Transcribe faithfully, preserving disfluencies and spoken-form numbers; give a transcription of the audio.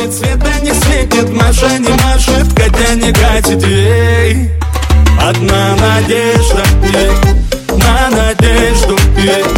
Ни цвета не светит, Маша не машет, Катя не катит ей. Одна надежда, ей, на надежду, ей.